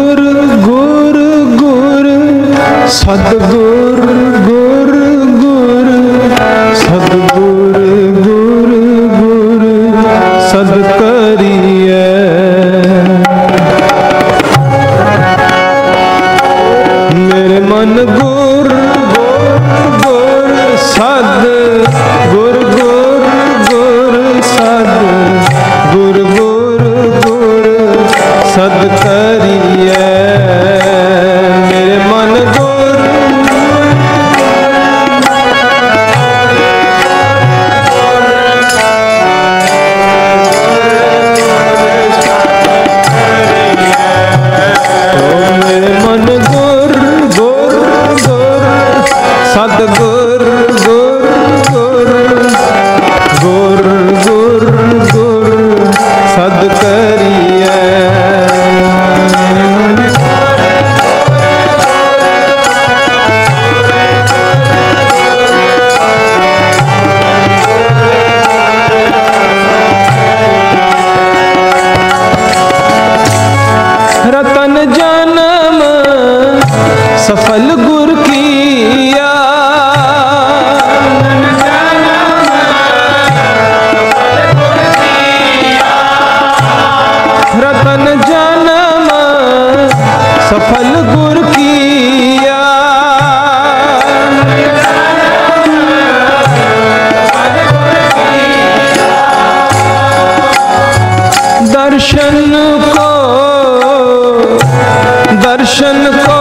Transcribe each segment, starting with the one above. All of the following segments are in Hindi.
गुर गुर गुर सतगुर गुर गुर सतगुर गुर गुर सद करिए। मेरे मन गुर गुर गुर सद गुर गुर गुर सद गुर गुर गुर सद करिए। मेरे मन गुर मेरे मन गुर गुर गुर सद गुर गुर गुर गुर गुर गुर सद करिए। रतन जन्म सफल गुर किया। रतन जन्म सफल गुर किया। दर्शन को दर्शन को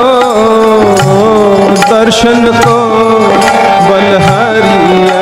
दर्शन को बलहारिया।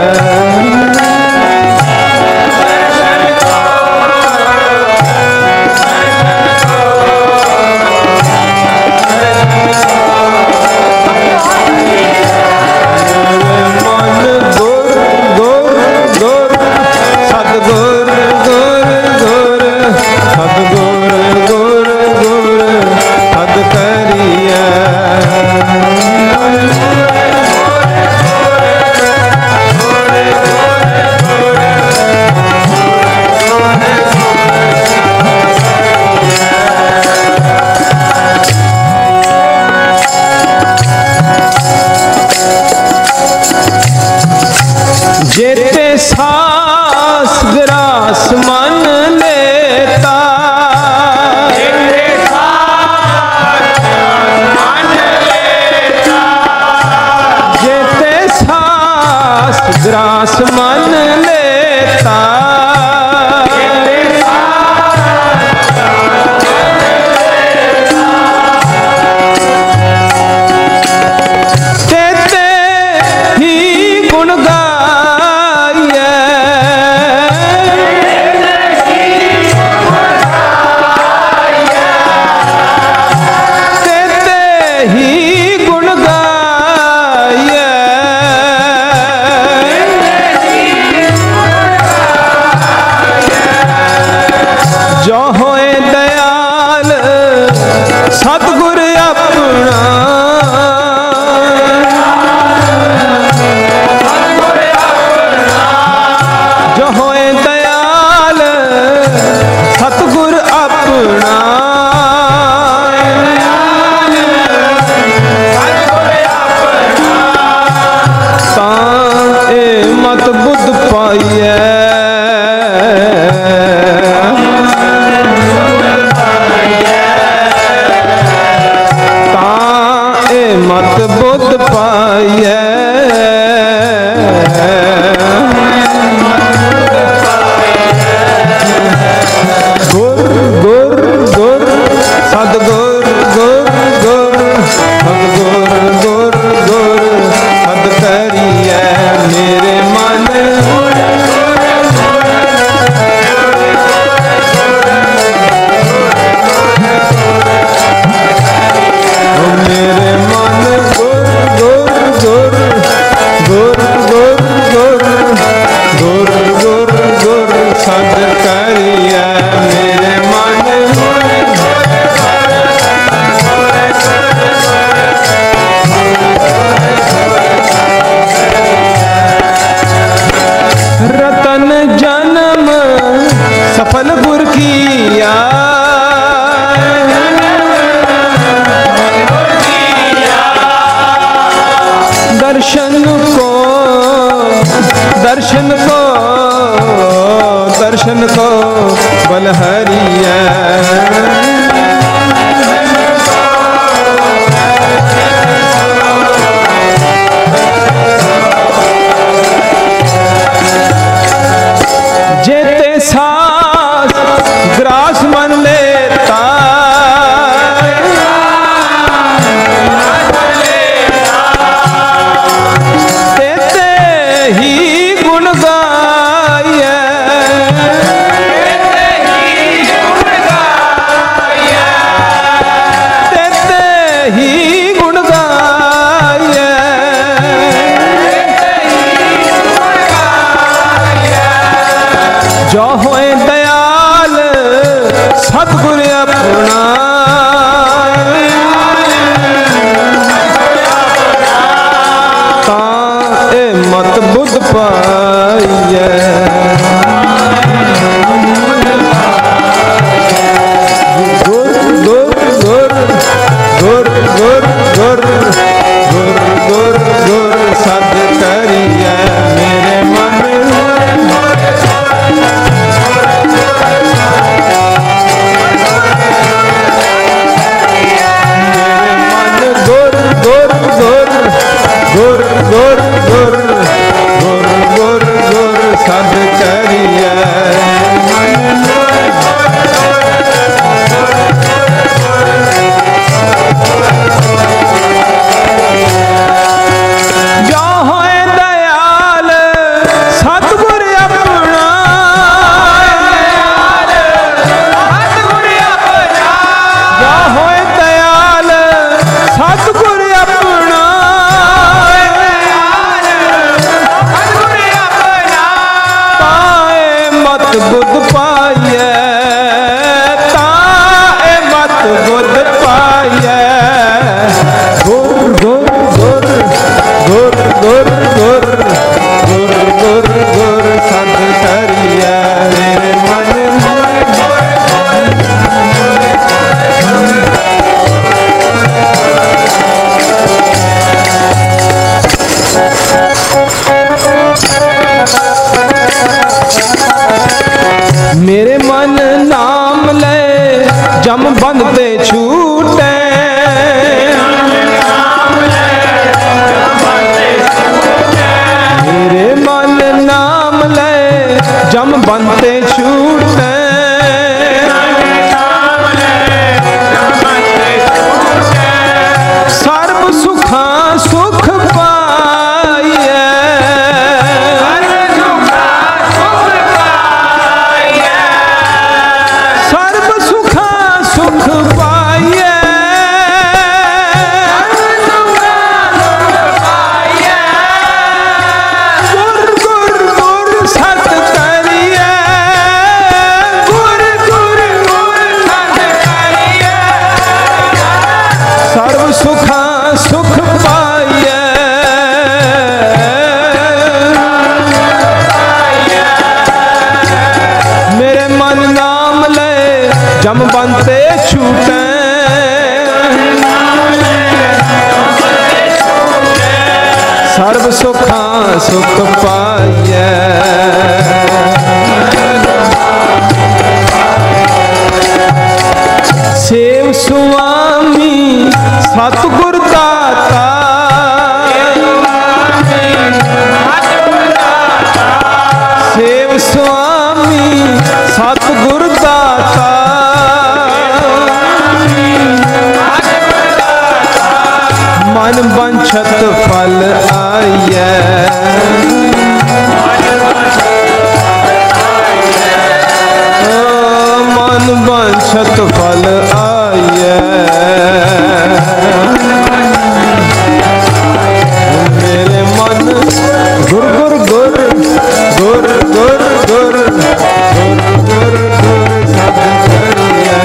जेते सास ग्रास मन लेता। जेते सास मन लेता। जेते सास ग्रास मन लेता। तेते ही गुण जो होए दयाल सतगुर अपना। जो होए दयाल सतगुर अपना। तां ए मत बुद्ध पाइए। गुर गुर गुर गुर गुर गुर सद करिए मेरे मन गुर गुर गुर गुर गुर गुर गुर गुर गुर सद करिए जो होए दयाल सतगुर अपना जो होए दयाल सतगुर अपना ताए मत बुध पाइए ताए मत बुध पाइए गुर गुर गुर गुर गुर गुर गुर गुर गुर सद करिए मेरे मन मेरे मन नाम ले जम बंधते छूटे मेरे मन नाम ले जम बनते छूटे सर्व सुखा सुख पाइए सर्व सुखा सुख पाइए गुर गुर गुर सत करिए गुर गुर गुर सत करिए सर्व सुखा सुख पाइए मेरे मन नाम ले जम बनते छूटे सर्व सुखा सुख पाइए सेव स्वामी सतगुर दाता सेव स्वामी सतगुर दाता मन बंछत फल आइए मन बंछत फल आइए मेरे मन गुर गुर गुर गुर गुर गुर गुर गुर गुर सद करिए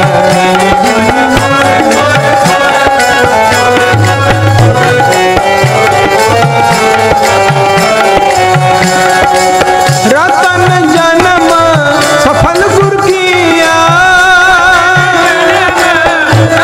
रतन जन्म सफल गुर किया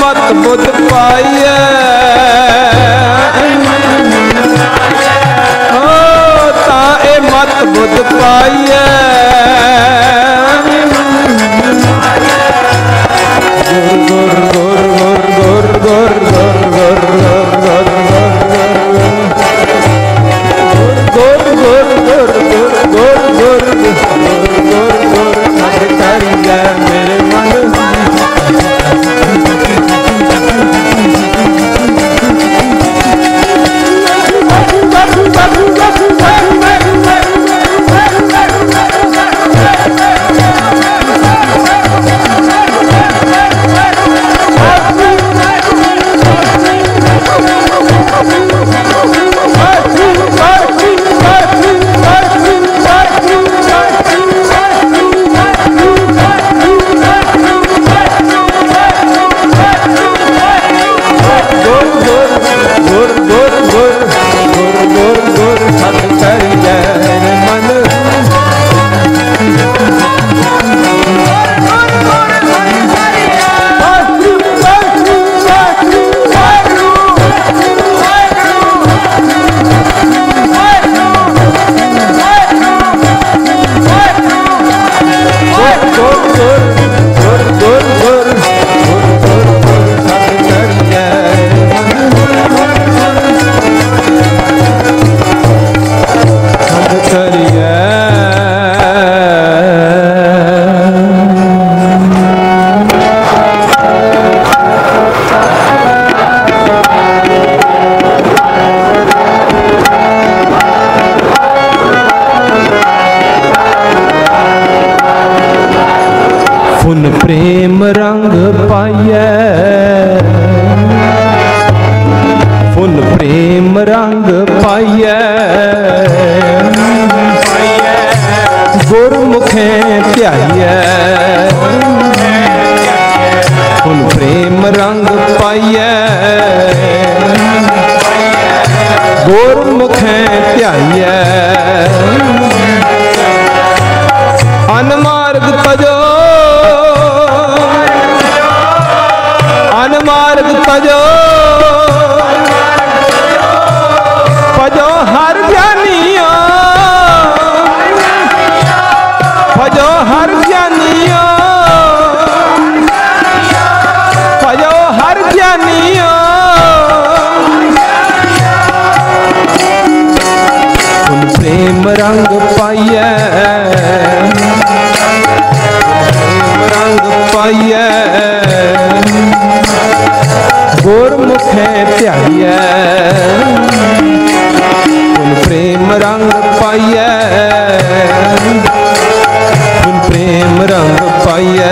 मत बुध पाइए, ताए मत बुध पाइए। गुर गुर गुर गुर गुर गुर गुर गुर गुर गुर गुर गुर गुर गुर सत कर जय मेरे मन। फुन प्रेम रंग पाइए, फुन प्रेम रंग पाइए, गुरमुखे ध्याइए। फुन प्रेम रंग पाइए, गुरमुखे ध्याइए। अनमार्ग तजो, अनमार्ग तजो, भजो हर ज्ञानिया, भजो हर ज्ञानिया, भजो हर ज्ञानिया। फुन प्रेम रंग पाइए, प्रेम रंग पाइए, गुरमुखे ध्याइए। फुन प्रेम रंग पाइए, फुन प्रेम रंग पाइए,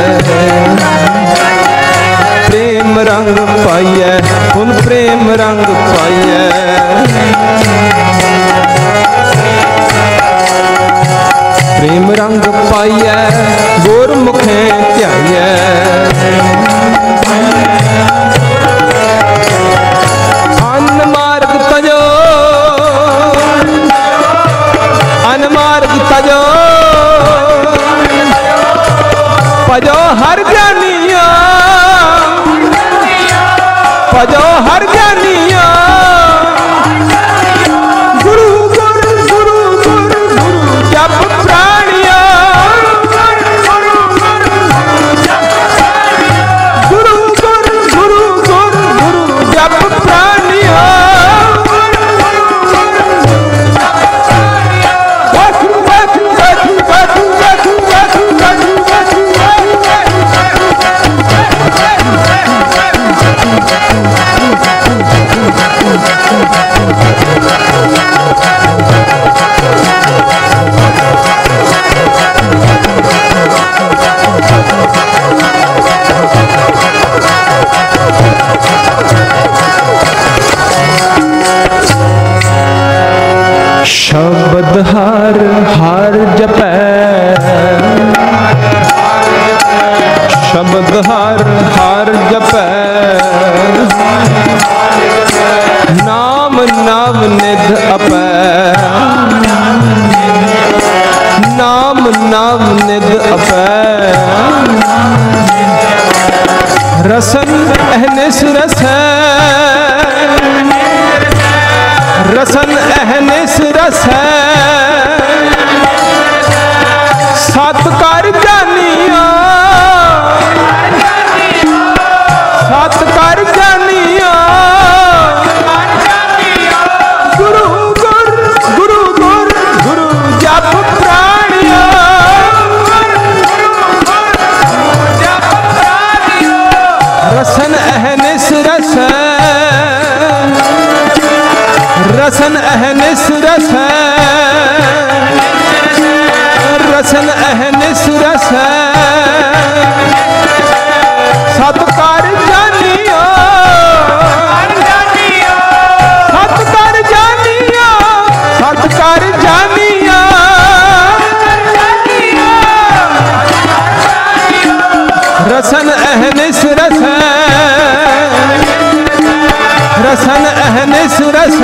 प्रेम रंग पाइए, फुन प्रेम रंग पाइए। प्रेम रंग पाइए, गुरमुखे ध्याइए। अनमार्ग तजो, अनमार्ग तजो, भजो हर ज्ञानिया, भजो हर ज्ञानिया। गुरु गुरु गुरु गुरु गुरु जप प्राणिया, गुरु गुरु गुरु गुरु जप रसन अहनिस रस रसन अहनिस रस सतकार जानिया सतकार जानिया गुरु गुर गुरु गुर गुरु जप प्राणिया रसन अहनिस रस रसन अहनिस रस रसन अहनिस रस सतकार जानिया सतकार जानिया सतकार जानिया रसन अहनिस रस रसन अहनिस रस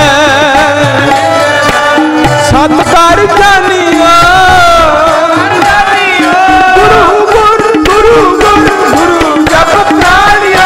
सतकार जानिया गुरु गुर गुरु गुर गुरु जप प्राणिया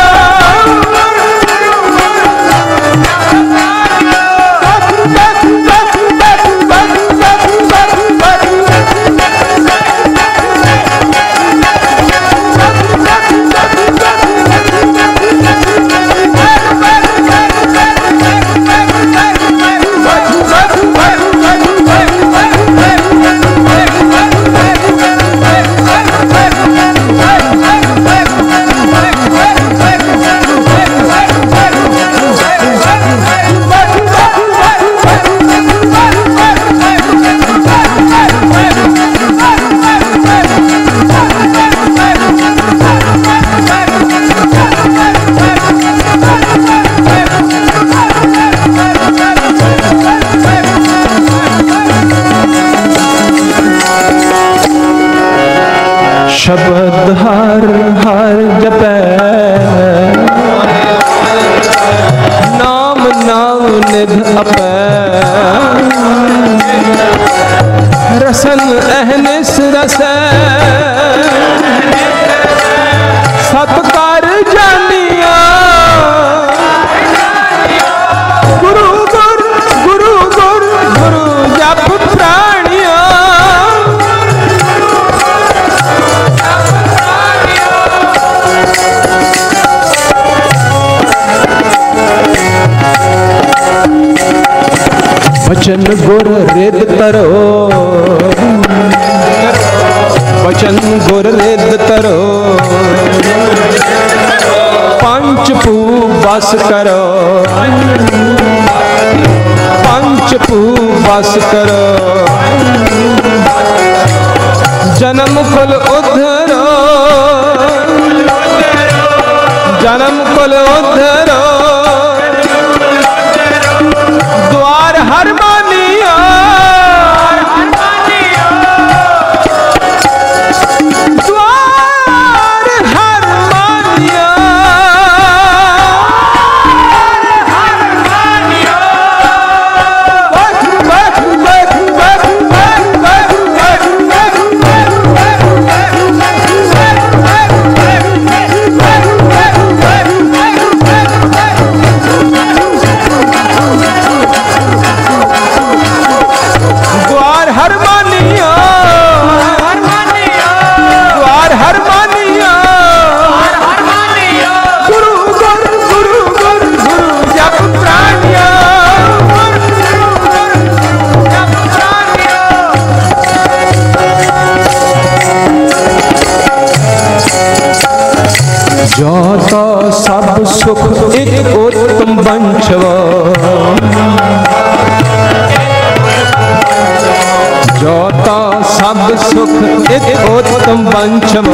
शब्द हर हर जपै नाम नाम निध अपै रसन अहनिस रस सतकार जानिया गुरु गुर गुरु गुर गुरु जप प्राणिया वचन गुर रिद तरो वचन गुर रिद तरो पंच पू बस करो पंच पू बस करो जन्म कुल उद्धरो जन्म कुल उद्धरो द्वार हर मानिया द्वार हर मानिया जो तो सब सुख एक उत्तम वंशव जो तो सब सुख एक उत्तम वंशव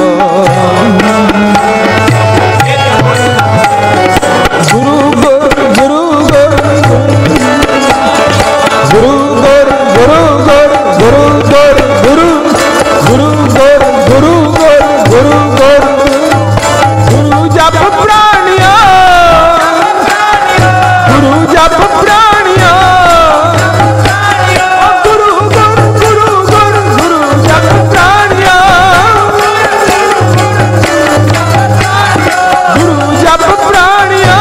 गुरु गुर गुरु गुर गुरु गुर गुरु गुर गुरु गुर गुरु गुरु गुर गुरु गुर गुरु गुर गुरु जप प्राणिया गुरु जप प्राणिया गुरु गुर गुरु गुर गुरु जप प्राणिया जप प्राणियों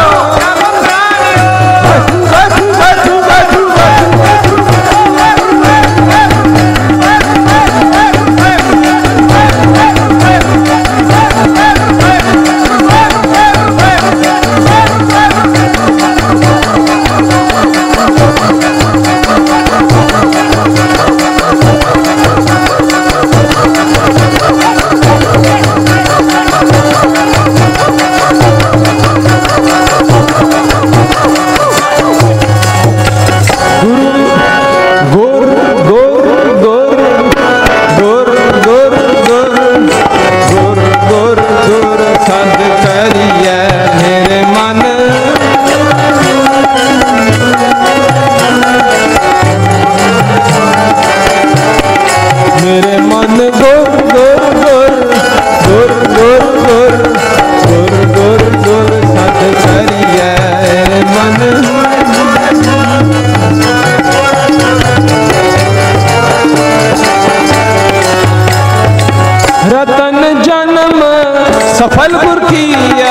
रतन जन्म सफल गुर किया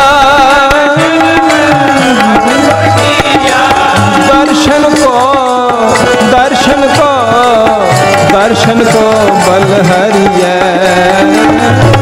दर्शन को बल हरिया